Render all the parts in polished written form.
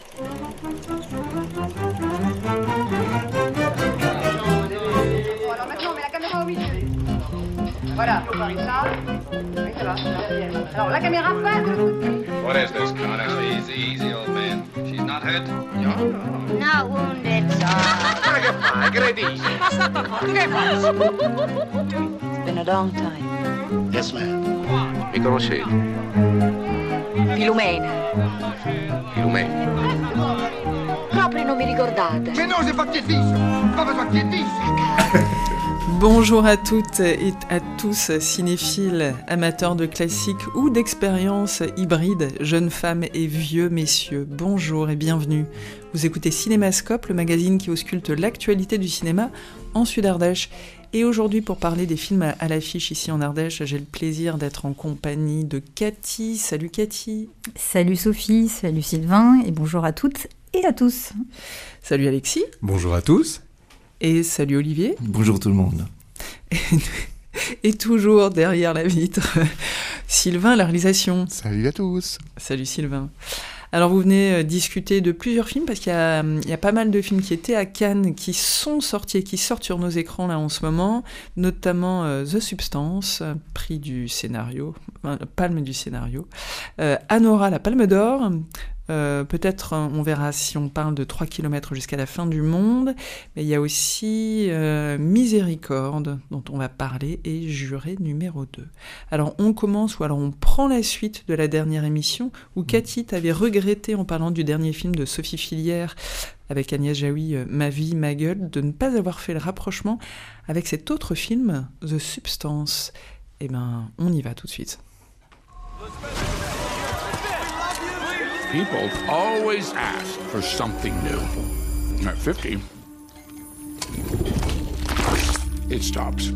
Alors maintenant, on met la caméra au milieu. Voilà, ça. Oui, ça va. Alors la caméra passe de l'autre côté. What is this, Connor? Easy, old man. She's not hurt? No. Not wounded, sir. It's been a long time. Yes, ma'am. Mi conoscete? Filumena. Filumena. Proprio non mi ricordate. Che non si fa chiedissimo! Come fa chiedissimo? Bonjour à toutes et à tous, cinéphiles, amateurs de classiques ou d'expériences hybrides, jeunes femmes et vieux messieurs. Bonjour et bienvenue. Vous écoutez Cinémascope, le magazine qui ausculte l'actualité du cinéma en Sud-Ardèche. Et aujourd'hui, pour parler des films à l'affiche ici en Ardèche, j'ai le plaisir d'être en compagnie de Cathy. Salut Cathy. Salut Sophie, salut Sylvain et bonjour à toutes et à tous. Salut Alexis. Bonjour à tous. Et salut Olivier. Bonjour tout le monde. Et toujours derrière la vitre, Sylvain à la réalisation. Salut à tous. Salut Sylvain. Alors vous venez discuter de plusieurs films parce qu'il y a pas mal de films qui étaient à Cannes, qui sont sortis et qui sortent sur nos écrans là en ce moment, notamment The Substance, prix du scénario, palme du scénario, Anora, la palme d'or. Peut-être on verra si on parle de 3 km jusqu'à la fin du monde, mais il y a aussi Miséricorde dont on va parler et Juré numéro 2. Alors on commence ou alors on prend la suite de la dernière émission où Cathy t'avait regretté en parlant du dernier film de Sophie Fillière avec Agnès Jaoui, Ma vie, ma gueule, de ne pas avoir fait le rapprochement avec cet autre film, The Substance. Eh ben on y va tout de suite. People always ask for something new. At 50, it stops.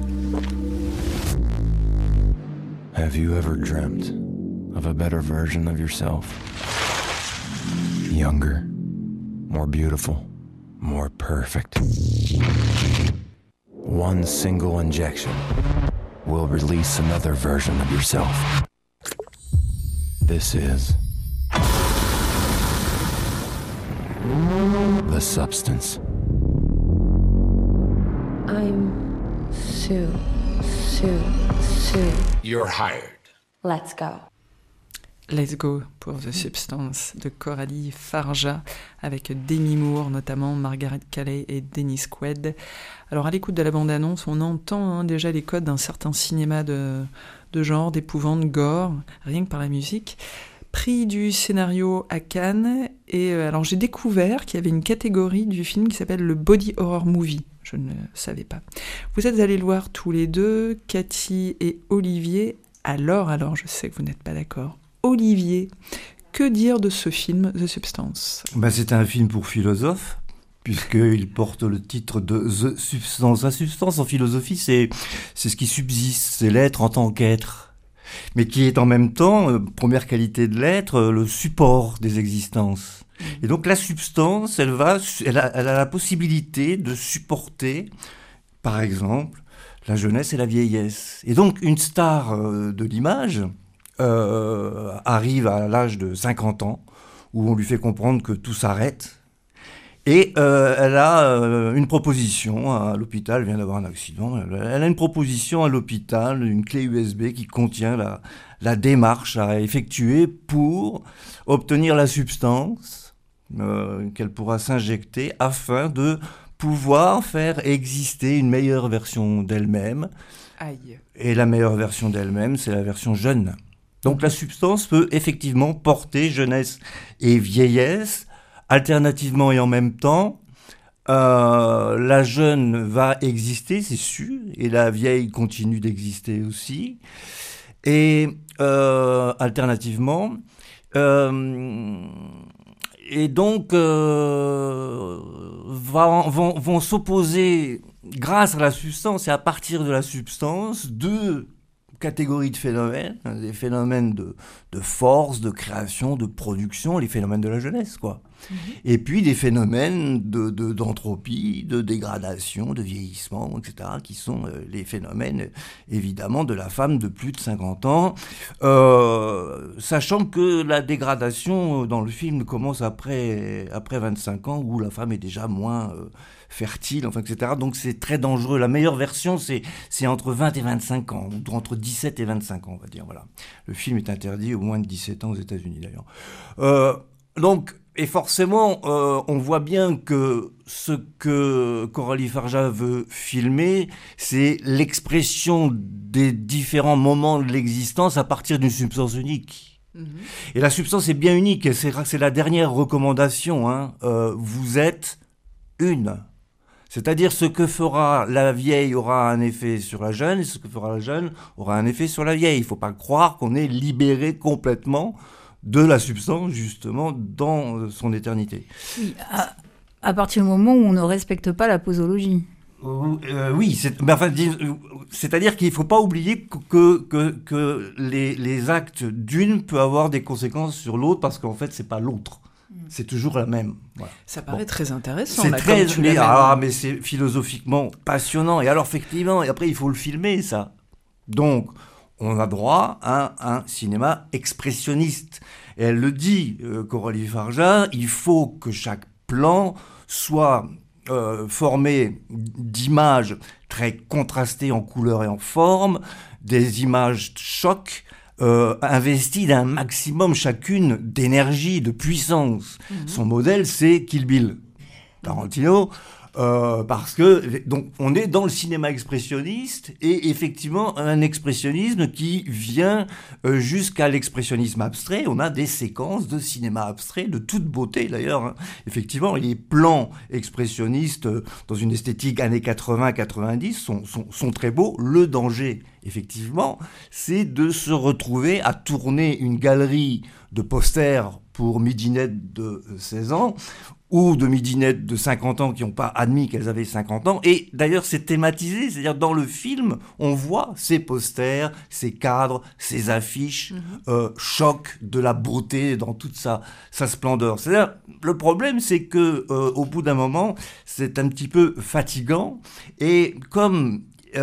Have you ever dreamt of a better version of yourself? Younger, more beautiful, more perfect. One single injection will release another version of yourself. This is The Substance. I'm Sue. You're hired. Let's go. Let's go pour The Substance de Coralie Farja avec Demi Moore notamment, Margaret Qualley et Dennis Quaid. Alors à l'écoute de la bande-annonce, on entend déjà les codes d'un certain cinéma de genre, d'épouvante, gore, rien que par la musique. Prix du scénario à Cannes, et alors j'ai découvert qu'il y avait une catégorie du film qui s'appelle le Body Horror Movie. Je ne savais pas. Vous êtes allés le voir tous les deux, Cathy et Olivier. Alors, je sais que vous n'êtes pas d'accord. Olivier, que dire de ce film, The Substance ? C'est un film pour philosophes, puisqu'il porte le titre de The Substance. La substance en philosophie, c'est ce qui subsiste, c'est l'être en tant qu'être, mais qui est en même temps, première qualité de l'être, le support des existences. Et donc la substance, elle a la possibilité de supporter, par exemple, la jeunesse et la vieillesse. Et donc une star de l'image arrive à l'âge de 50 ans, où on lui fait comprendre que tout s'arrête. Et elle a une proposition à l'hôpital, elle vient d'avoir un accident, elle a une proposition à l'hôpital, une clé USB qui contient la démarche à effectuer pour obtenir la substance qu'elle pourra s'injecter afin de pouvoir faire exister une meilleure version d'elle-même. Aïe. Et la meilleure version d'elle-même, c'est la version jeune. Donc la substance peut effectivement porter jeunesse et vieillesse, alternativement et en même temps. La jeune va exister, c'est sûr, et la vieille continue d'exister aussi. Et alternativement, et donc vont s'opposer, grâce à la substance et à partir de la substance, deux catégories de phénomènes, des phénomènes de force, de création, de production, les phénomènes de la jeunesse, quoi. Et puis des phénomènes d'entropie, de dégradation, de vieillissement, etc., qui sont les phénomènes, évidemment, de la femme de plus de 50 ans, sachant que la dégradation dans le film commence après 25 ans, où la femme est déjà moins fertile, enfin, etc. Donc c'est très dangereux. La meilleure version, c'est entre 20 et 25 ans, ou entre 17 et 25 ans, on va dire. Voilà. Le film est interdit aux moins de 17 ans aux États-Unis, d'ailleurs. Donc, et forcément, on voit bien que ce que Coralie Farja veut filmer, c'est l'expression des différents moments de l'existence à partir d'une substance unique. Et la substance est bien unique, c'est la dernière recommandation. Hein. Vous êtes une. C'est-à-dire ce que fera la vieille aura un effet sur la jeune, et ce que fera la jeune aura un effet sur la vieille. Il ne faut pas croire qu'on est libéré complètement de la substance, justement, dans son éternité. Oui, à partir du moment où on ne respecte pas la posologie. Oui, c'est-à-dire qu'il ne faut pas oublier que les actes d'une peuvent avoir des conséquences sur l'autre, parce qu'en fait, ce n'est pas l'autre. C'est toujours la même. Voilà. Ça paraît très intéressant. C'est là, très, comme tu mais c'est philosophiquement passionnant. Et alors, effectivement, et après, il faut le filmer, ça. Donc, on a droit à un cinéma expressionniste. Et elle le dit, Coralie Farja, il faut que chaque plan soit formé d'images très contrastées en couleur et en forme, des images choc, investies d'un maximum chacune d'énergie, de puissance. Son modèle, c'est Kill Bill. Tarantino. Parce que donc on est dans le cinéma expressionniste et effectivement un expressionnisme qui vient jusqu'à l'expressionnisme abstrait. On a des séquences de cinéma abstrait de toute beauté d'ailleurs. Hein. Effectivement, les plans expressionnistes dans une esthétique années 80-90 sont très beaux. Le danger, effectivement, c'est de se retrouver à tourner une galerie de posters pour midinettes de 16 ans ou de midinettes de 50 ans qui n'ont pas admis qu'elles avaient 50 ans. Et d'ailleurs, c'est thématisé, c'est-à-dire dans le film, on voit ces posters, ces cadres, ces affiches, choc de la beauté dans toute sa splendeur. C'est-à-dire, le problème, c'est que au bout d'un moment, c'est un petit peu fatigant. Et comme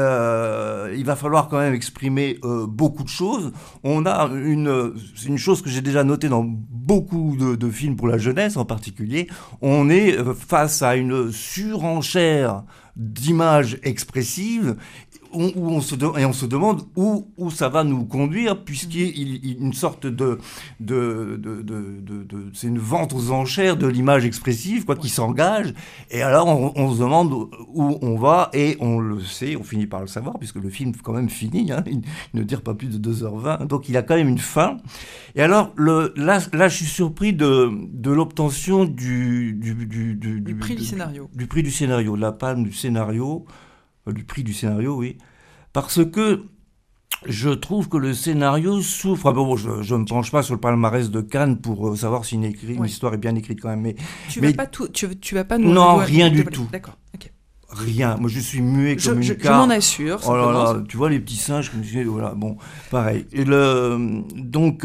il va falloir quand même exprimer beaucoup de choses. On a une chose que j'ai déjà notée dans beaucoup de films pour la jeunesse en particulier. On est face à une surenchère d'images expressives où on se demande où ça va nous conduire, puisqu'il y a une sorte c'est une vente aux enchères de l'image expressive, quoi, qui s'engage. Et alors on se demande où on va, et on le sait, on finit par le savoir, puisque le film quand même finit, hein, il ne dure pas plus de 2h20, donc il a quand même une fin. Et alors là je suis surpris de l'obtention du prix du scénario. Du prix du scénario, de la palme du scénario. Du prix du scénario, oui. Parce que je trouve que le scénario souffre. Ah bon, je ne me penche pas sur le palmarès de Cannes pour savoir si une histoire est bien écrite quand même. Mais tu vas pas nous. Non, rien du tout. D'accord. Ok. Rien. Moi, je suis muet comme une carte. Je m'en assure. Oh là là, tu vois les petits singes comme voilà. Bon, pareil. Et donc.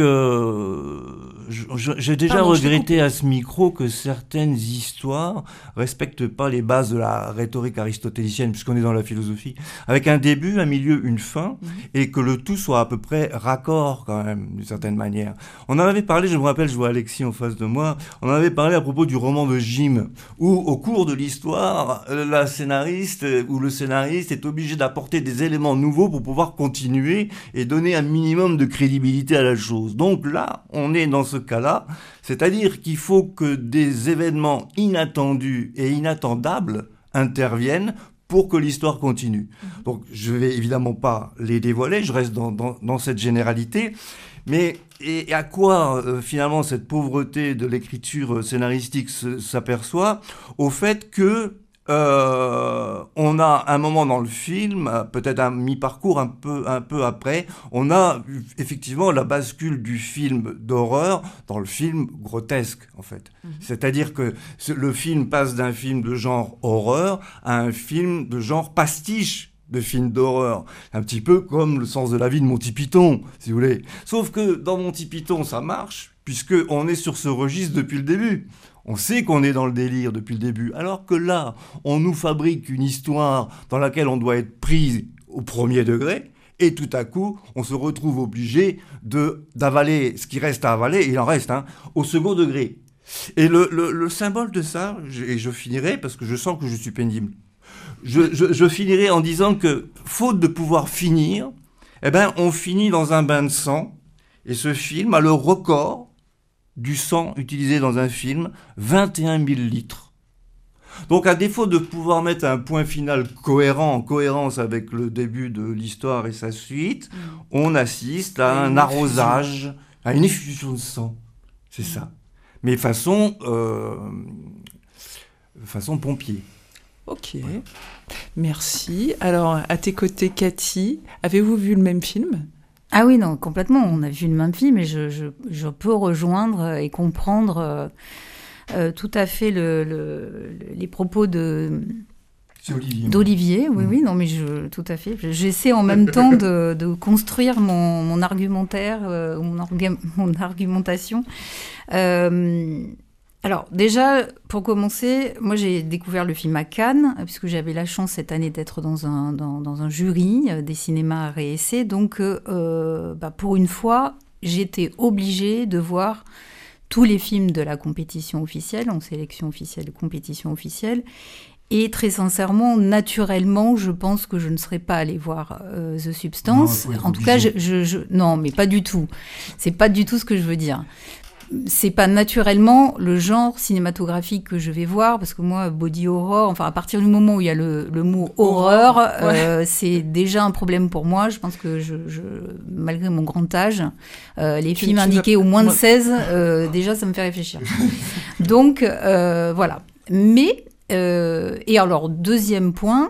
J'ai déjà regretté à ce micro que certaines histoires respectent pas les bases de la rhétorique aristotélicienne, puisqu'on est dans la philosophie, avec un début, un milieu, une fin, et que le tout soit à peu près raccord quand même, d'une certaine manière. On en avait parlé, je me rappelle, je vois Alexis en face de moi, on en avait parlé à propos du roman de Jim, où au cours de l'histoire, la scénariste ou le scénariste est obligé d'apporter des éléments nouveaux pour pouvoir continuer et donner un minimum de crédibilité à la chose. Donc là, on est dans ce cas-là, c'est-à-dire qu'il faut que des événements inattendus et inattendables interviennent pour que l'histoire continue. Donc je ne vais évidemment pas les dévoiler, je reste dans cette généralité, mais et à quoi finalement cette pauvreté de l'écriture scénaristique s'aperçoit? Au fait que on a un moment dans le film, peut-être un mi-parcours un peu après, on a effectivement la bascule du film d'horreur dans le film grotesque en fait. C'est-à-dire que le film passe d'un film de genre horreur à un film de genre pastiche de films d'horreur. Un petit peu comme Le sens de la vie de Monty Python, si vous voulez. Sauf que dans Monty Python, ça marche, puisqu'on est sur ce registre depuis le début. On sait qu'on est dans le délire depuis le début. Alors que là, on nous fabrique une histoire dans laquelle on doit être pris au premier degré, et tout à coup, on se retrouve obligé d'avaler ce qui reste à avaler, et il en reste, au second degré. Et le symbole de ça, et je finirai, parce que je sens que je suis pénible, je finirai en disant que, faute de pouvoir finir, on finit dans un bain de sang, et ce film a le record du sang utilisé dans un film, 21 000 litres. Donc, à défaut de pouvoir mettre un point final cohérent, en cohérence avec le début de l'histoire et sa suite, on assiste à un arrosage, à une effusion de sang. C'est ça. Mais façon pompier. Ok, merci. Alors, à tes côtés, Cathy, avez-vous vu le même film ? Ah oui, non, complètement. On a vu le même film et je peux rejoindre et comprendre tout à fait les propos d'Olivier. Oui, non, mais tout à fait. J'essaie en même temps de construire mon argumentaire, mon argumentation. Alors déjà, pour commencer, moi j'ai découvert le film à Cannes, puisque j'avais la chance cette année d'être dans un jury des cinémas Arts et Essais. Donc pour une fois, j'étais obligée de voir tous les films de la compétition officielle, en sélection officielle, compétition officielle. Et très sincèrement, naturellement, je pense que je ne serais pas allée voir The Substance. En tout cas, non, mais pas du tout. C'est pas du tout ce que je veux dire. C'est pas naturellement le genre cinématographique que je vais voir, parce que moi, body horror, enfin, à partir du moment où il y a le mot horreur, c'est déjà un problème pour moi. Je pense que malgré mon grand âge, les films indiqués au moins de 16, déjà, ça me fait réfléchir. Donc, voilà. Mais, et alors, deuxième point,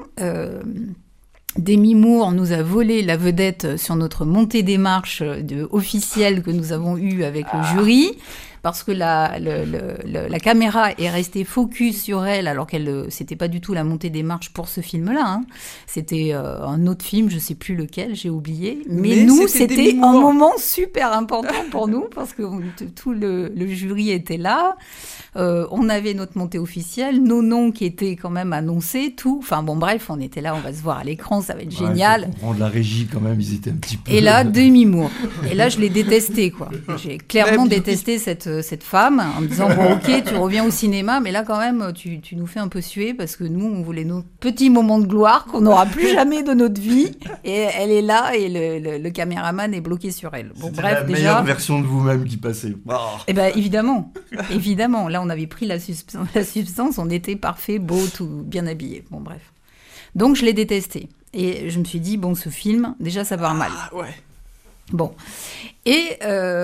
Demi Moore nous a volé la vedette sur notre montée des marches officielle que nous avons eue avec le jury, parce que la caméra est restée focus sur elle, alors qu'elle c'était pas du tout la montée des marches pour ce film-là. C'était un autre film, je sais plus lequel, j'ai oublié. Mais nous, c'était un moment super important pour nous, parce que tout le jury était là. On avait notre montée officielle, nos noms qui étaient quand même annoncés, tout. Enfin bon, bref, on était là, on va se voir à l'écran, ça va être génial. Faut comprendre la régie quand même, ils étaient un petit peu... Et là, Demi Moore. Et là, je l'ai détestée, quoi. J'ai clairement détesté cette femme, en me disant, bon, ok, tu reviens au cinéma, mais là, quand même, tu nous fais un peu suer, parce que nous, on voulait nos petits moments de gloire qu'on n'aura plus jamais de notre vie. Et elle est là, et le caméraman est bloqué sur elle. Bon, c'était bref, la meilleure version de vous-même qui passait. Oh. Eh ben, évidemment. Là, on avait pris la substance, on était parfait, beau, tout bien habillé. Bon, bref. Donc, je l'ai détesté. Et je me suis dit, bon, ce film, déjà, ça part mal. Ouais. Bon. Et,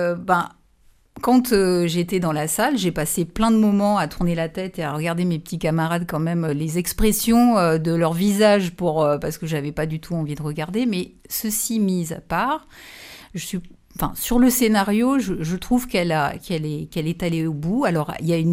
quand j'étais dans la salle, j'ai passé plein de moments à tourner la tête et à regarder mes petits camarades quand même, les expressions de leur visage parce que j'avais pas du tout envie de regarder. Mais ceci mis à part, sur le scénario, je trouve qu'elle est allée au bout. Alors,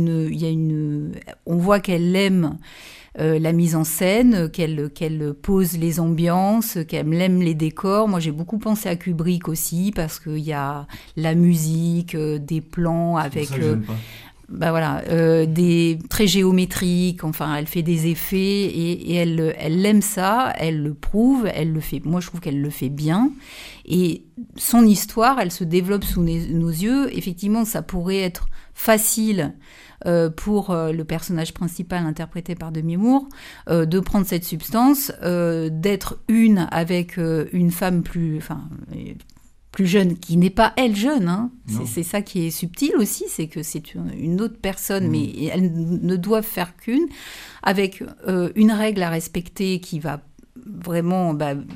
on voit qu'elle aime la mise en scène, qu'elle pose les ambiances, qu'elle aime les décors. Moi, j'ai beaucoup pensé à Kubrick aussi, parce qu'il y a la musique, des plans avec... C'est pour ça que j'aime pas. Des très géométriques, enfin, elle fait des effets et elle aime ça, elle le prouve, elle le fait. Moi, je trouve qu'elle le fait bien. Et son histoire, elle se développe sous nos yeux. Effectivement, ça pourrait être facile pour le personnage principal interprété par Demi Moore de prendre cette substance, d'être une avec une femme plus jeune, qui n'est pas elle jeune, c'est ça qui est subtil aussi, c'est que c'est une autre personne, mais elles ne doivent faire qu'une, avec une règle à respecter qui va vraiment,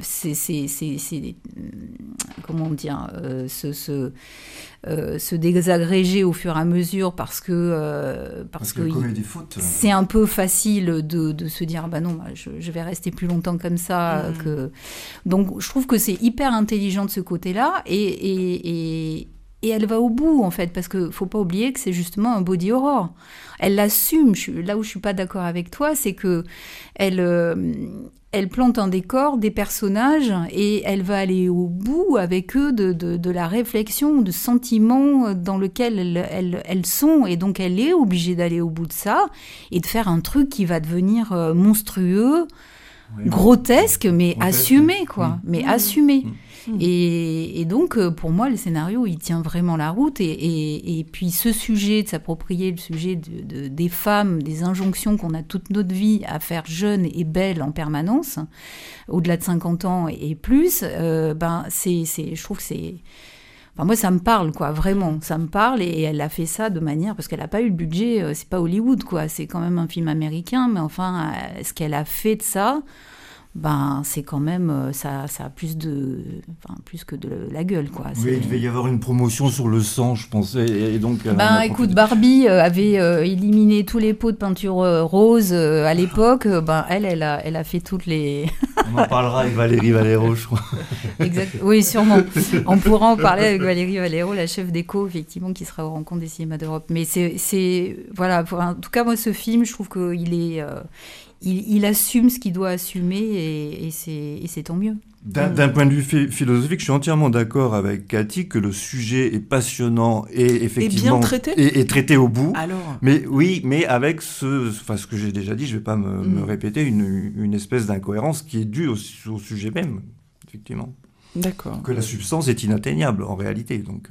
comment dire, se désagréger au fur et à mesure, parce que commet des fautes. C'est un peu facile de se dire je vais rester plus longtemps comme ça. Donc je trouve que c'est hyper intelligent de ce côté-là, et elle va au bout, en fait, parce que faut pas oublier que c'est justement un body horror. Elle l'assume. Là où je suis pas d'accord avec toi, c'est que elle elle plante un décor, des personnages, et elle va aller au bout avec eux de la réflexion, de sentiments dans lequel elles sont, et donc elle est obligée d'aller au bout de ça, et de faire un truc qui va devenir monstrueux, grotesque, mais assumé, quoi. Mais assumé. Et donc, pour moi, le scénario, il tient vraiment la route. Et puis, ce sujet, de s'approprier le sujet des femmes, des injonctions qu'on a toute notre vie à faire jeune et belle en permanence, au-delà de 50 ans et plus, je trouve que c'est... Enfin, moi, ça me parle, quoi, vraiment. Ça me parle, et elle a fait ça de manière... Parce qu'elle n'a pas eu le budget, c'est pas Hollywood, quoi. C'est quand même un film américain, mais enfin, ce qu'elle a fait de ça... c'est quand même, ça a plus que de la gueule, quoi. Oui, il devait y avoir une promotion sur le sang, je pensais, et donc... écoute, Barbie avait éliminé tous les pots de peinture rose à l'époque, elle a fait toutes les... On en parlera avec Valérie Valero, je crois. Exact. Oui, sûrement. On pourra en parler avec Valérie Valero, la chef d'éco, effectivement, qui sera aux Rencontres des cinémas d'Europe. Mais voilà, en tout cas, moi, ce film, je trouve qu'il est... Il assume ce qu'il doit assumer, et c'est tant mieux. D'un point de vue philosophique, je suis entièrement d'accord avec Cathy que le sujet est passionnant et effectivement est traité au bout. Alors... Mais avec ce que j'ai déjà dit, je ne vais pas me répéter, une espèce d'incohérence qui est due au sujet même, effectivement. D'accord. Que la substance est inatteignable en réalité, donc...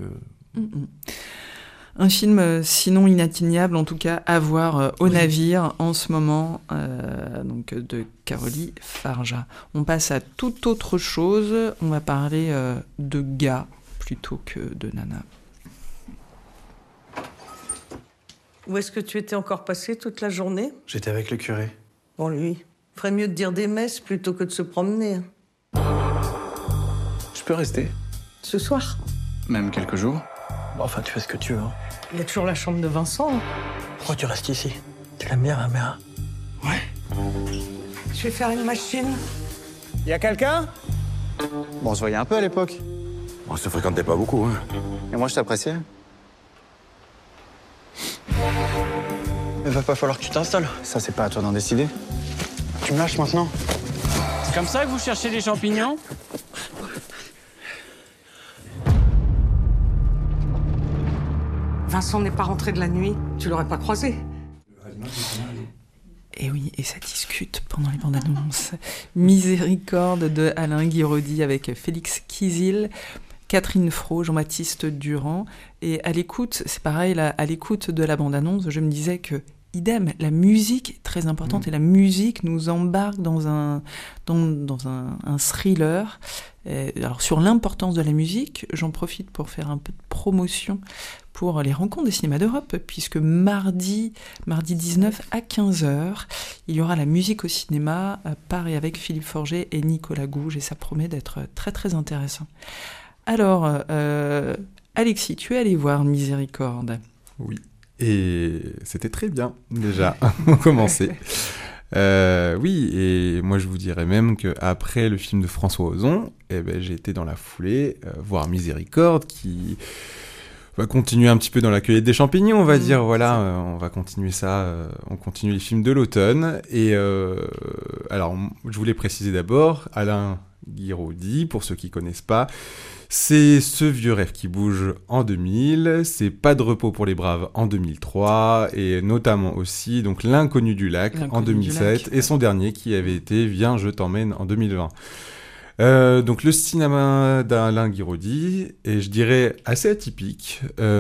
Un film sinon inatteignable, en tout cas à voir au navire en ce moment, donc de Caroline Farja. On passe à toute autre chose, on va parler de gars plutôt que de nana. Où est-ce que tu étais encore passé toute la journée? J'étais avec le curé. Bon, lui, ferait mieux de dire des messes plutôt que de se promener. Je peux rester? Ce soir? Même quelques jours. Bon, enfin, tu fais ce que tu veux. Hein. Il y a toujours la chambre de Vincent. Pourquoi tu restes ici? Tu l'aimes bien, ma mère? Ouais. Je vais faire une machine. Y a quelqu'un? Bon, on se voyait un peu à l'époque. On se fréquentait pas beaucoup, hein. Et moi, je t'appréciais. Il va pas falloir que tu t'installes. Ça, c'est pas à toi d'en décider. Tu me lâches maintenant. C'est comme ça que vous cherchez des champignons? Vincent n'est pas rentré de la nuit. Tu l'aurais pas croisé. Et oui, et ça discute pendant les bandes annonces. Miséricorde de Alain Guiraudy avec Félix Kizil, Catherine Fro, Jean-Baptiste Durand. Et à l'écoute, c'est pareil, là, à l'écoute de la bande annonce, je me disais que idem, la musique est très importante et la musique nous embarque dans un thriller. Alors sur l'importance de la musique, j'en profite pour faire un peu de promotion pour les Rencontres des cinémas d'Europe, puisque mardi 19 à 15h, il y aura la musique au cinéma par et avec Philippe Forget et Nicolas Gouge, et ça promet d'être très très intéressant. Alors, Alexis, tu es allé voir Miséricorde? Oui. Et c'était très bien, déjà, pour commencer. Oui, et moi je vous dirais même qu'après le film de François Ozon, j'ai été dans la foulée voir Miséricorde, qui va continuer un petit peu dans la cueillette des champignons, on va dire. Voilà, on va continuer ça, on continue les films de l'automne. Et alors, je voulais préciser d'abord, Alain Guiraudy, pour ceux qui ne connaissent pas, c'est Ce vieux rêve qui bouge en 2000, c'est Pas de repos pour les braves en 2003, et notamment aussi donc L'inconnu du lac en 2007, et son dernier qui avait été Viens, je t'emmène en 2020. Donc le cinéma d'Alain Guiraudy est, je dirais, assez atypique,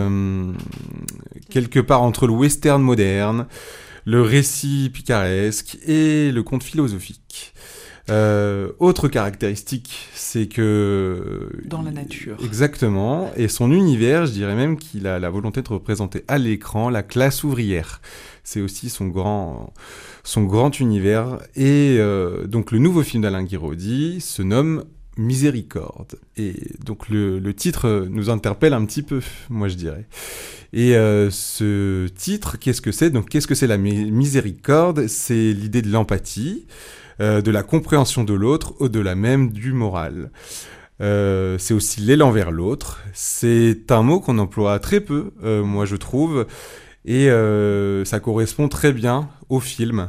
quelque part entre le western moderne, le récit picaresque et le conte philosophique. Autre caractéristique, c'est que... Dans la nature. Exactement. Et son univers, je dirais même qu'il a la volonté de représenter à l'écran la classe ouvrière. C'est aussi son grand univers. Et donc le nouveau film d'Alain Guiraudy se nomme Miséricorde. Et donc le titre nous interpelle un petit peu, moi je dirais. Et ce titre, qu'est-ce que c'est? Donc qu'est-ce que c'est la miséricorde? C'est l'idée de l'empathie, de la compréhension de l'autre, au-delà même du moral. C'est aussi l'élan vers l'autre. C'est un mot qu'on emploie très peu, moi je trouve, et ça correspond très bien au film.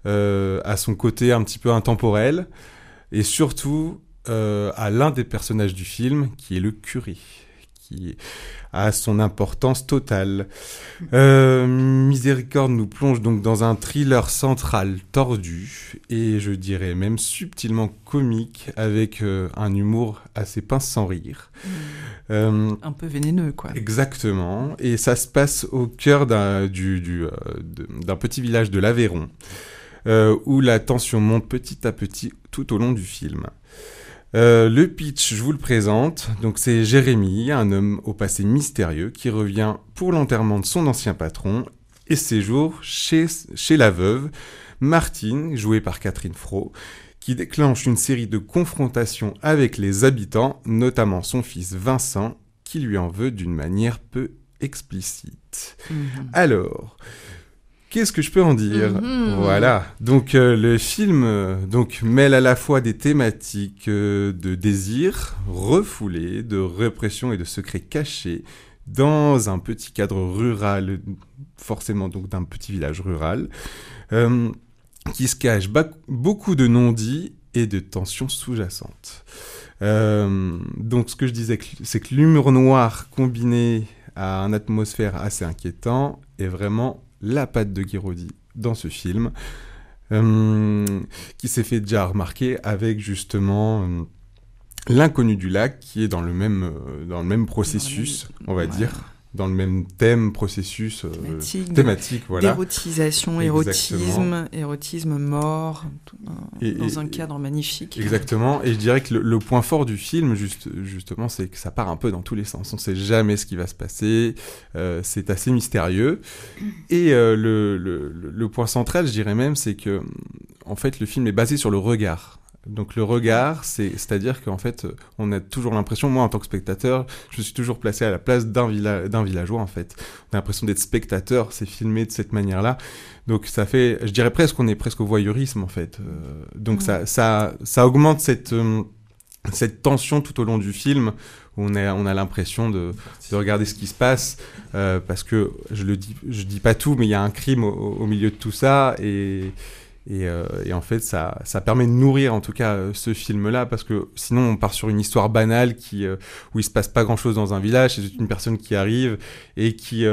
à son côté un petit peu intemporel, et surtout à l'un des personnages du film, qui est le curé, qui a son importance totale. Miséricorde nous plonge donc dans un thriller central tordu, et je dirais même subtilement comique, avec un humour assez pince sans rire. Un peu vénéneux, quoi. Exactement, et ça se passe au cœur d'un petit village de l'Aveyron, où la tension monte petit à petit tout au long du film. Le pitch, je vous le présente. Donc c'est Jérémy, un homme au passé mystérieux qui revient pour l'enterrement de son ancien patron et séjourne chez la veuve Martine, jouée par Catherine Fro, qui déclenche une série de confrontations avec les habitants, notamment son fils Vincent, qui lui en veut d'une manière peu explicite. Alors, qu'est-ce que je peux en dire ? Voilà. Donc le film mêle à la fois des thématiques de désir refoulé, de répression et de secrets cachés dans un petit cadre rural, forcément donc d'un petit village rural, qui se cache beaucoup de non-dits et de tensions sous-jacentes. Donc ce que je disais, c'est que l'humour noir combiné à une atmosphère assez inquiétant est vraiment la patte de Guiraudy dans ce film, qui s'est fait déjà remarquer avec justement L'inconnu du lac, qui est dans le même processus, on va dire, dans le même thème, processus thématique, voilà. D'érotisation, érotisme mort, dans un cadre magnifique. Exactement, et je dirais que le point fort du film, justement, c'est que ça part un peu dans tous les sens. On ne sait jamais ce qui va se passer, c'est assez mystérieux. Et le point central, je dirais même, c'est que, en fait, le film est basé sur le regard. Donc le regard, c'est-à-dire qu'en fait, on a toujours l'impression, moi en tant que spectateur, je me suis toujours placé à la place d'un villageois en fait. On a l'impression d'être spectateur, c'est filmé de cette manière-là. Donc ça fait, je dirais presque, on est presque au voyeurisme en fait. Donc ça augmente cette tension tout au long du film. Où on a l'impression de regarder ce qui se passe, parce que je dis pas tout, mais il y a un crime au milieu de tout ça et en fait ça permet de nourrir en tout cas ce film-là, parce que sinon on part sur une histoire banale où il se passe pas grand-chose dans un village. C'est une personne qui arrive et qui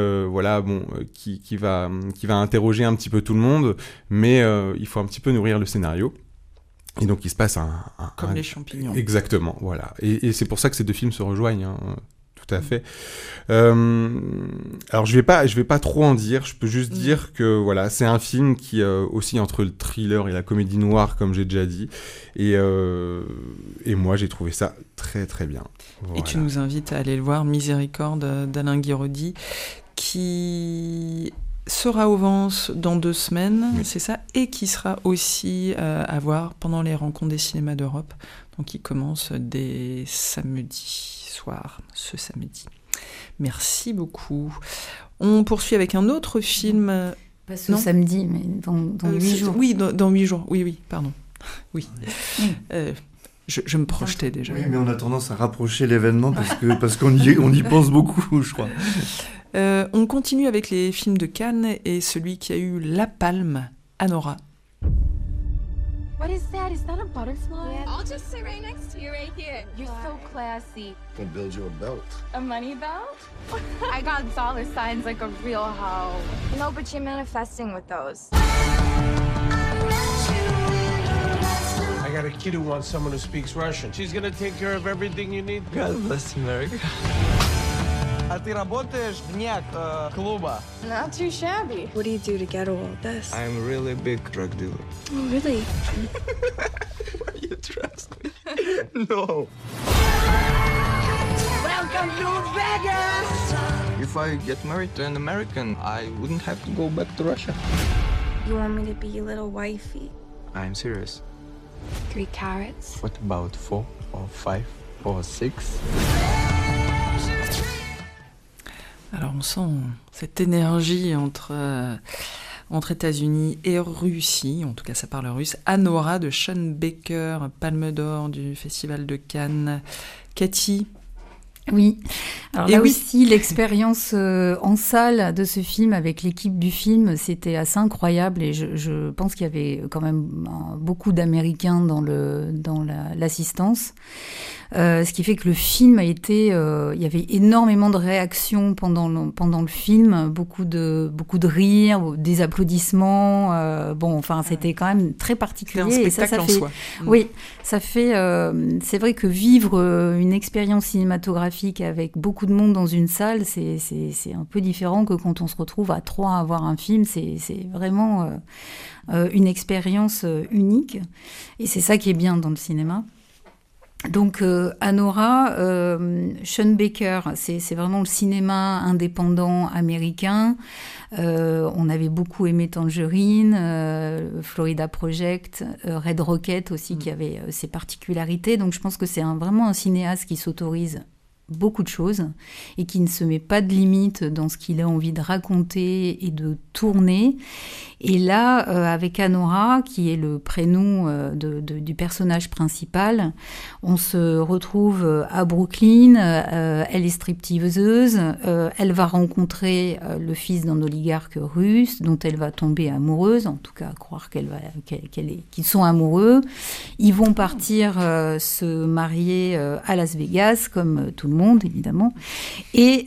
va interroger un petit peu tout le monde, mais il faut un petit peu nourrir le scénario. Et donc il se passe comme les champignons. Exactement, voilà. Et c'est pour ça que ces deux films se rejoignent, hein. Tout à fait. Alors je vais pas trop en dire. Je peux juste dire que voilà, c'est un film qui aussi entre le thriller et la comédie noire, comme j'ai déjà dit. Et moi j'ai trouvé ça très très bien. Voilà. Et tu nous invites à aller le voir, Miséricorde d'Alain Guiraudy, qui sera au Vence dans 2 semaines, c'est ça, et qui sera aussi à voir pendant les rencontres des cinémas d'Europe. Donc il commence dès samedi soir, ce samedi. Merci beaucoup. On poursuit avec un autre film. Pas ce samedi, mais dans 8 jours. Oui, dans 8 jours. Oui, pardon. Oui. Je me projetais déjà. Oui, mais on a tendance à rapprocher l'événement parce qu'on y pense beaucoup, je crois. On continue avec les films de Cannes et celui qui a eu la palme, Anora. What is that? Is that a butterfly? Yeah. I'll just sit right next to you right here. You're so classy. Gonna build you a belt. A money belt? I got dollar signs like a real hoe. No, but you're manifesting with those. I got a kid who wants someone who speaks Russian. She's gonna take care of everything you need. God bless America. А ты работаешь вне клуба? Not too shabby. What do you do to get all this? I'm really big drug dealer. Oh, really? You trust me? No. Welcome to Vegas! If I get married to an American, I wouldn't have to go back to Russia. You want me to be your little wifey? I'm serious. 3 carats? What about 4 or 5 or 6? Alors on sent cette énergie entre États-Unis et Russie, en tout cas ça parle russe. Anora de Sean Baker, Palme d'Or du Festival de Cannes. Cathy, Oui, alors là aussi, l'expérience en salle de ce film avec l'équipe du film, c'était assez incroyable et je pense qu'il y avait quand même beaucoup d'Américains dans l'assistance. Ce qui fait que le film a été... il y avait énormément de réactions pendant le film, beaucoup de rires, des applaudissements. C'était quand même très particulier. C'est un spectacle et en soi. Oui, ça fait... c'est vrai que vivre une expérience cinématographique avec beaucoup de monde dans une salle, c'est un peu différent que quand on se retrouve à 3 à voir un film. C'est vraiment une expérience unique. Et c'est ça qui est bien dans le cinéma. Donc, Anora, Sean Baker, c'est vraiment le cinéma indépendant américain. On avait beaucoup aimé Tangerine, Florida Project, Red Rocket aussi, qui avait ses particularités. Donc, je pense que c'est vraiment un cinéaste qui s'autorise beaucoup de choses et qui ne se met pas de limites dans ce qu'il a envie de raconter et de tourner. Et là, avec Anora, qui est le prénom du personnage principal, on se retrouve à Brooklyn. Elle est stripteaseuse. Elle va rencontrer le fils d'un oligarque russe dont elle va tomber amoureuse, en tout cas croire qu'ils sont amoureux. Ils vont partir se marier à Las Vegas, comme tout le monde, évidemment. Et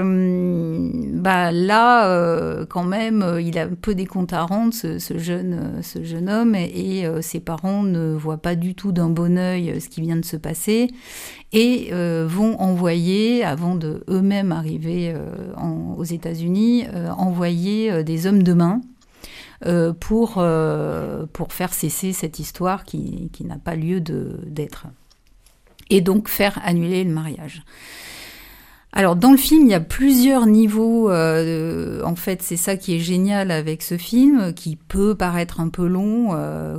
là, quand même, il a un peu des comptes à rendre, ce jeune homme, et ses parents ne voient pas du tout d'un bon œil ce qui vient de se passer, et vont envoyer, avant de eux-mêmes arriver aux États-Unis, envoyer des hommes de main pour faire cesser cette histoire qui n'a pas lieu d'être. Et donc faire annuler le mariage. Alors, dans le film, il y a plusieurs niveaux. En fait, c'est ça qui est génial avec ce film, qui peut paraître un peu long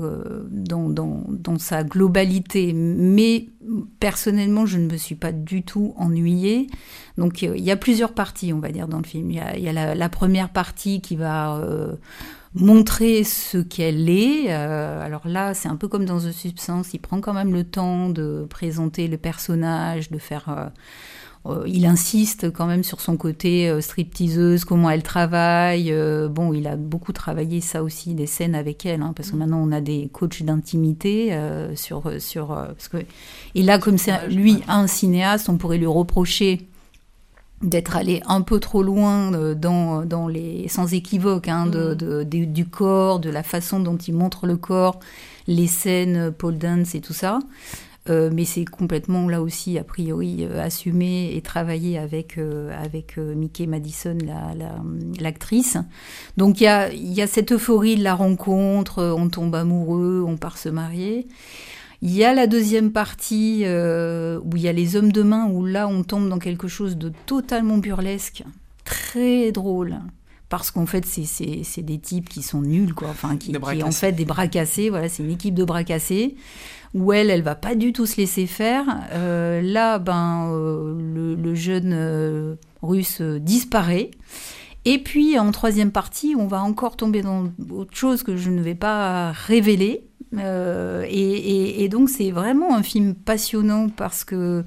dans sa globalité. Mais personnellement, je ne me suis pas du tout ennuyée. Donc, il y a plusieurs parties, on va dire, dans le film. Il y a la première partie qui va... montrer ce qu'elle est. Alors là, c'est un peu comme dans The Substance, il prend quand même le temps de présenter le personnage, de faire... il insiste quand même sur son côté stripteaseuse, comment elle travaille. Il a beaucoup travaillé ça aussi, des scènes avec elle, parce que maintenant on a des coachs d'intimité parce que... Et là, comme c'est lui un cinéaste, on pourrait lui reprocher d'être allé un peu trop loin dans les sans équivoque du corps, de la façon dont il montre le corps, les scènes pole dance et tout ça. Mais c'est complètement là aussi a priori assumé et travaillé avec Mickey Madison, l'actrice. Donc il y a cette euphorie de la rencontre, on tombe amoureux, on part se marier. Il y a la deuxième partie où il y a les hommes de main, où là on tombe dans quelque chose de totalement burlesque, très drôle. Parce qu'en fait, c'est des types qui sont nuls, quoi. Enfin, qui en fait des bras cassés. Voilà, c'est une équipe de bras cassés où elle va pas du tout se laisser faire. Là, le jeune russe disparaît. Et puis, en troisième partie, on va encore tomber dans autre chose que je ne vais pas révéler. Et donc c'est vraiment un film passionnant parce que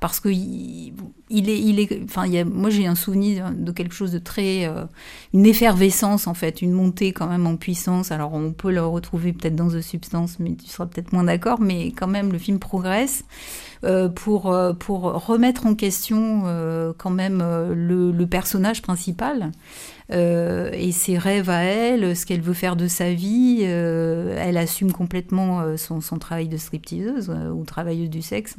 moi j'ai un souvenir de quelque chose de très une effervescence en fait, une montée quand même en puissance. Alors on peut le retrouver peut-être dans The Substance, mais tu seras peut-être moins d'accord, mais quand même le film progresse pour remettre en question quand même le personnage principal. Et ses rêves à elle, ce qu'elle veut faire de sa vie. Elle assume complètement son travail de stripteaseuse ou travailleuse du sexe.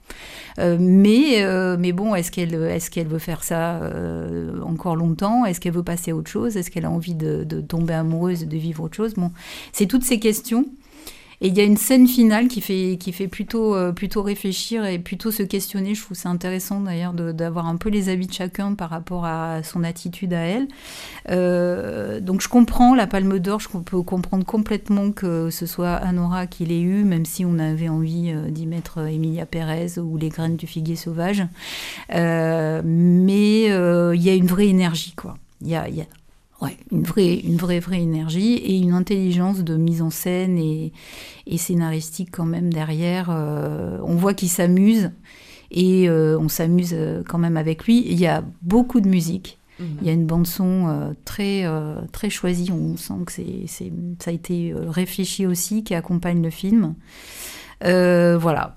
Mais bon, est-ce qu'elle veut faire ça encore longtemps ? Est-ce qu'elle veut passer à autre chose ? Est-ce qu'elle a envie de tomber amoureuse, de vivre autre chose ? Bon, c'est toutes ces questions. Et il y a une scène finale qui fait plutôt réfléchir et plutôt se questionner. Je trouve ça intéressant d'ailleurs d'avoir un peu les avis de chacun par rapport à son attitude à elle. Donc je comprends la Palme d'Or, je peux comprendre complètement que ce soit Anora qui l'ait eu, même si on avait envie d'y mettre Emilia Pérez ou Les Graines du Figuier Sauvage. Mais il y a une vraie énergie, quoi. Il y a une vraie énergie et une intelligence de mise en scène et scénaristique quand même derrière. On voit qu'il s'amuse et on s'amuse quand même avec lui. Il y a beaucoup de musique. Il y a une bande-son très choisie. On sent que ça a été réfléchi aussi, qui accompagne le film. Voilà.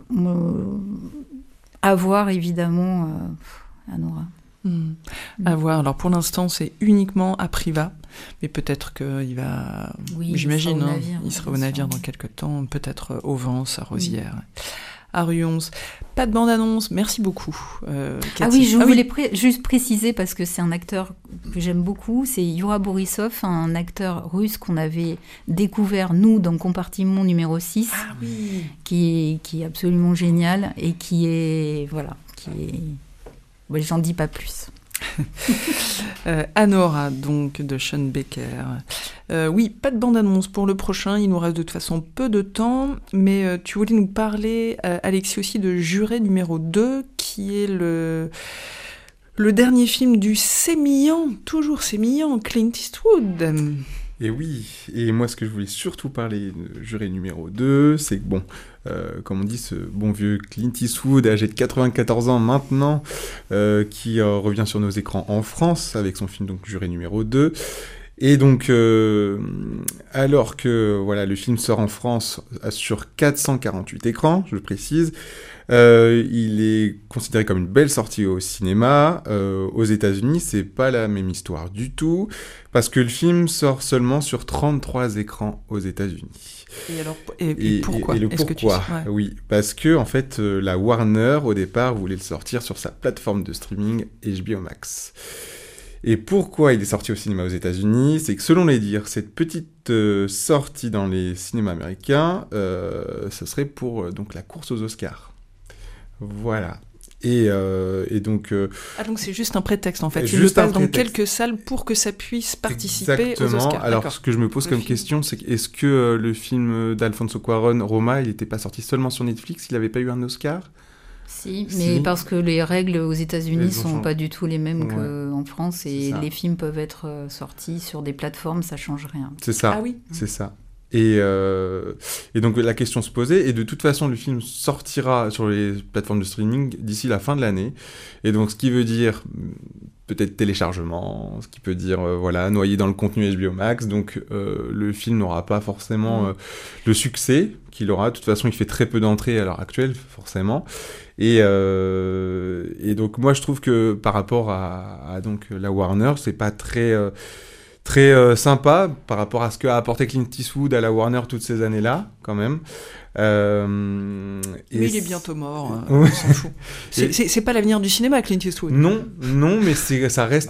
À voir, évidemment, Anora. À voir. Alors, pour l'instant, c'est uniquement à Priva. Mais peut-être qu'il va... Oui, j'imagine, il sera au navire dans quelques temps. Peut-être au Vence, à Rosières. À Ruyons. Pas de bande-annonce, merci beaucoup. Oui, je voulais juste préciser, parce que c'est un acteur que j'aime beaucoup, c'est Yura Borisov, un acteur russe qu'on avait découvert, nous, dans Compartiment numéro 6, qui est absolument génial, et qui est... Bon, j'en dis pas plus. Anora, donc, de Sean Baker. Oui, pas de bande-annonce pour le prochain, il nous reste de toute façon peu de temps, mais tu voulais nous parler, Alexis, aussi de Juré numéro 2, qui est le dernier film du toujours sémillant, Clint Eastwood. Et oui, et moi ce que je voulais surtout parler de Juré numéro 2, c'est que comme on dit, ce bon vieux Clint Eastwood, âgé de 94 ans maintenant, qui revient sur nos écrans en France, avec son film donc Juré numéro 2. Et donc, alors que le film sort en France sur 448 écrans, je le précise, il est considéré comme une belle sortie au cinéma. Aux États-Unis, c'est pas la même histoire du tout, parce que le film sort seulement sur 33 écrans aux États-Unis. Et alors, et pourquoi? Et le pourquoi? Oui, parce que en fait, la Warner au départ voulait le sortir sur sa plateforme de streaming HBO Max. Et pourquoi il est sorti au cinéma aux États-Unis? C'est que selon les dires, cette petite sortie dans les cinémas américains, ce serait pour donc la course aux Oscars. Voilà. Et donc... donc c'est juste un prétexte en fait. Il le passe dans quelques salles pour que ça puisse participer aux Oscars. Alors ce que je me pose comme question, c'est est-ce que le film d'Alfonso Cuarón, Roma, il n'était pas sorti seulement sur Netflix, il n'avait pas eu un Oscar? Si, mais parce que les règles aux États-Unis sont pas du tout les mêmes qu'en France, et les films peuvent être sortis sur des plateformes, ça change rien. C'est ça. Ah oui. C'est ça. Et donc la question se posait, et de toute façon le film sortira sur les plateformes de streaming d'ici la fin de l'année, et donc ce qui veut dire peut-être téléchargement, ce qui peut dire noyé dans le contenu HBO Max, donc le film n'aura pas forcément le succès qu'il aura. De toute façon il fait très peu d'entrées à l'heure actuelle forcément, et donc moi je trouve que par rapport à donc la Warner, c'est pas très sympa par rapport à ce qu'a apporté Clint Eastwood à la Warner toutes ces années-là, quand même. Mais il est bientôt mort, on s'en fout. C'est pas l'avenir du cinéma, Clint Eastwood. Non, mais ça reste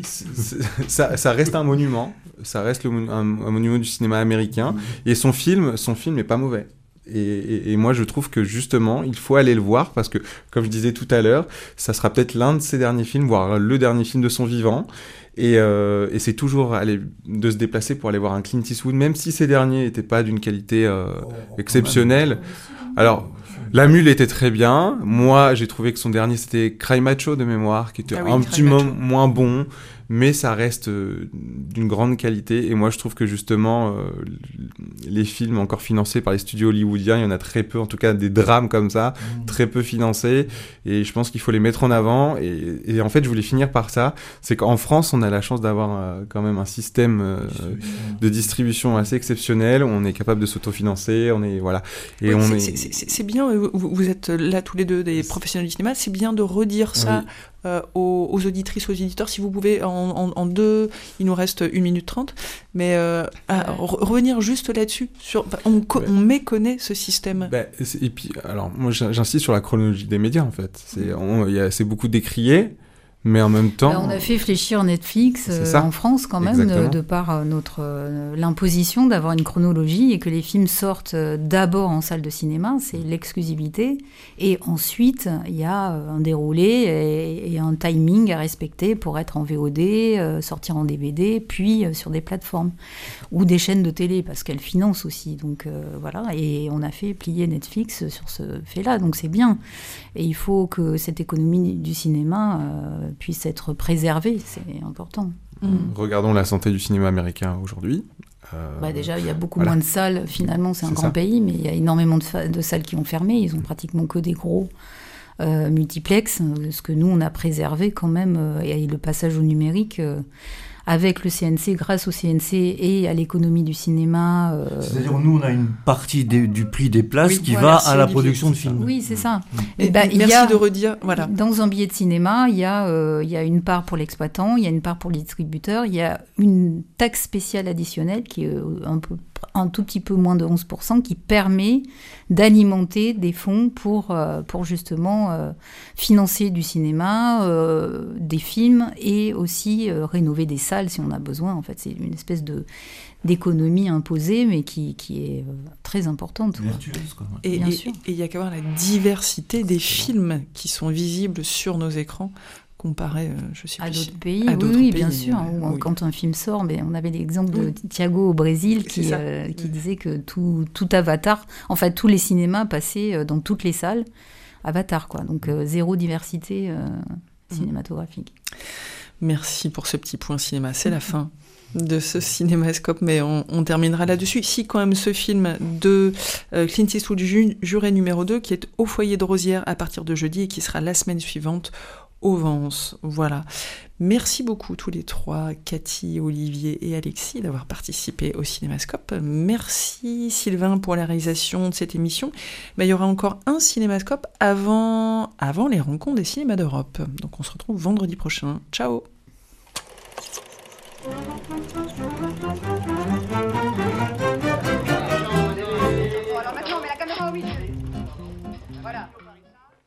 ça reste un monument. Ça reste un monument du cinéma américain. Et son film est pas mauvais. Et moi, je trouve que justement, il faut aller le voir parce que, comme je disais tout à l'heure, ça sera peut-être l'un de ses derniers films, voire le dernier film de son vivant. Et c'est toujours de se déplacer pour aller voir un Clint Eastwood, même si ces derniers n'étaient pas d'une qualité exceptionnelle. Alors, La Mule était très bien. Moi, j'ai trouvé que son dernier, c'était Cry Macho de mémoire, qui était un petit peu moins bon, mais ça reste d'une grande qualité. Et moi, je trouve que justement, les films encore financés par les studios hollywoodiens, il y en a très peu, en tout cas des drames comme ça, très peu financés. Et je pense qu'il faut les mettre en avant. Et en fait, je voulais finir par ça. C'est qu'en France, on a la chance d'avoir quand même un système de distribution assez exceptionnel. On est capable de s'autofinancer. Et c'est bien. Vous êtes là tous les deux des professionnels du cinéma. C'est bien de redire ça. Aux auditrices, aux éditeurs, si vous pouvez, en deux, il nous reste 1 minute 30, mais revenir juste là-dessus, on méconnaît ce système. Et puis, alors, moi j'insiste sur la chronologie des médias, en fait. C'est beaucoup décrié, mais en même temps... on a fait fléchir Netflix en France quand même, de par l'imposition d'avoir une chronologie et que les films sortent d'abord en salle de cinéma, c'est l'exclusivité, et ensuite il y a un déroulé et un timing à respecter pour être en VOD, sortir en DVD, puis sur des plateformes ou des chaînes de télé parce qu'elles financent aussi, donc et on a fait plier Netflix sur ce fait-là, donc c'est bien, et il faut que cette économie du cinéma puisse être préservée, c'est important. Regardons la santé du cinéma américain aujourd'hui. Déjà, il y a beaucoup moins de salles, finalement, c'est un grand pays, mais il y a énormément de salles qui ont fermé, ils ont pratiquement que des gros multiplex, ce que nous on a préservé quand même, et le passage au numérique avec le CNC, grâce au CNC et à l'économie du cinéma. C'est-à-dire nous on a une partie du prix des places qui va à la production de films. Oui, c'est ça. Et merci de redire, voilà. Dans un billet de cinéma, il y a une part pour l'exploitant, il y a une part pour les distributeurs, il y a une taxe spéciale additionnelle qui est un tout petit peu moins de 11%, qui permet d'alimenter des fonds pour justement financer du cinéma, des films et aussi rénover des salles si on a besoin. En fait, c'est une espèce d'économie imposée, mais qui est très importante. Vertueuse, quoi. Et il y a qu'à voir la diversité des films qui sont visibles sur nos écrans comparé, à d'autres pays. Oui, bien sûr. Quand un film sort, on avait l'exemple de Thiago au Brésil qui disait que tout Avatar, en fait tous les cinémas passaient dans toutes les salles Avatar, quoi. Donc zéro diversité cinématographique. Merci pour ce petit point cinéma. C'est la fin de ce Cinémascope, mais on terminera là-dessus. Ici, quand même, ce film de Clint Eastwood, Juré numéro 2, qui est au foyer de Rosières à partir de jeudi et qui sera la semaine suivante au Vence. Voilà. Merci beaucoup tous les trois, Cathy, Olivier et Alexis, d'avoir participé au Cinémascope. Merci Sylvain pour la réalisation de cette émission. Il y aura encore un Cinémascope avant les rencontres des cinémas d'Europe. Donc on se retrouve vendredi prochain. Ciao. Bon, alors maintenant on met la caméra au milieu. Voilà.